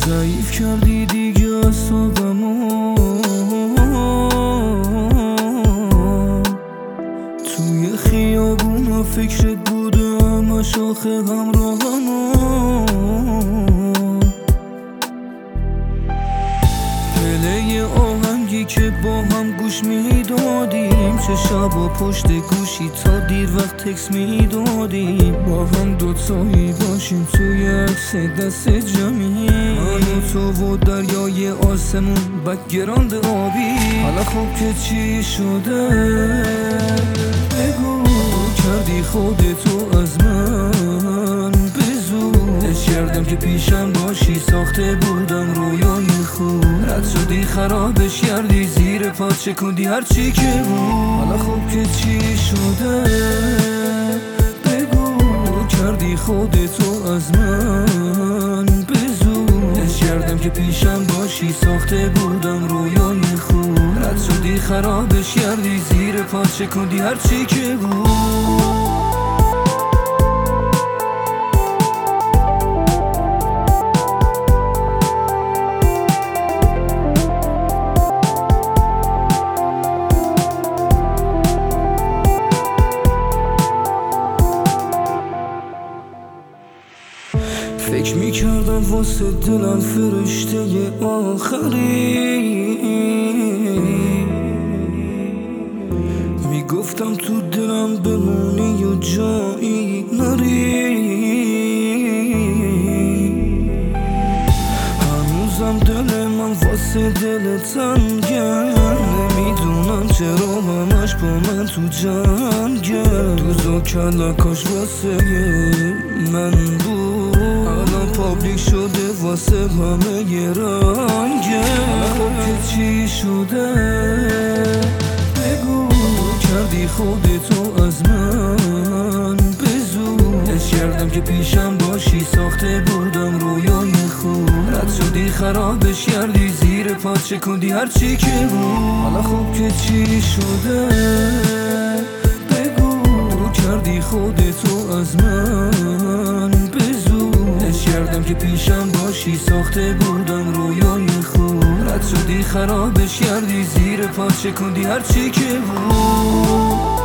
ضعیف کردی دیگه اعصابمو، توی خیابونا فکرت بوده همش آخه همراهمو. پله آهنگی که با هم گوش میدادیم، چه شبا پشت گوشی تا دیر وقت تکس میدادیم، با هم دوتایی باشیم توی عکس دست جمعی، من و تو و دریای آسمون بک‌گراند آبی. حالا خب که چی شده بگو، کردی خودتو از من بزو. حس کردم که پیشم باشی، ساخته بودم رویای خوب، رد شدی خرابش کردی، زیر پات چکوندی هرچی که بود. حالا خب که چی شده بگو، کردی خودتو از من بزو. حس کردم که پیشم باشی، ساخته بودم رویای خوب، رد شدی خرابش کردی، زیر پات چکوندی هرچی که بود. فکر میکردم واسه دلم فرشته آخری، میگفتم تو دلم بمونی و جایی نری. هنوزم دل من واسه دل تنگه، نمیدونم چرا همش با من تو جنگه. دوز و کلکاش واسه من بود، الان پابلیک شده واسه همه یه رنگه. خب که چی شده بگو، کردی خودتو از من بزو. حس کردم که پیشم باشی، ساخته بودم رویای خوب، رد شدی خرابش کردی، زیر پات چکوندی هرچی که بود. حالا خب که چی شده بگو، کردی خودتو از من بزو. حس کردم که پیشم باشی، ساخته بودم رویای خوب، رد شدی خرابش کردی، زیر پات چکوندی هرچی که بود.